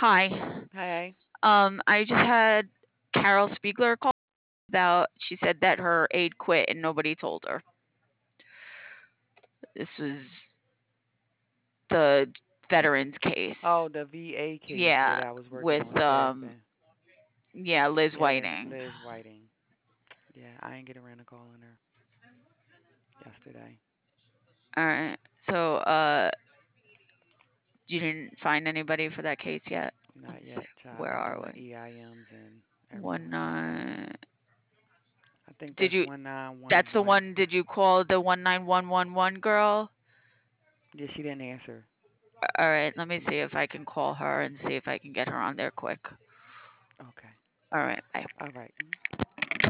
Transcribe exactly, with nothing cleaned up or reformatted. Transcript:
Hi. Hey. Um, I just had Carol Spiegler call about she said that her aide quit and nobody told her. This was the veterans case. Oh, the V A case that Yeah, I was working on with um staffing. yeah, Liz Yes, Whiting. Liz Whiting. Yeah, I ain't get around to calling her yesterday. All right. So, uh you didn't find anybody for that case yet? Not Let's see. yet, child. Where I'm are doing we? E I Ms and One everything. nine. I think Did that's you one nine one That's the one. one did you call the one nine one one one girl? Yeah, she didn't answer. All right, let me see if I can call her and see if I can get her on there quick. Okay. All right, bye. All right.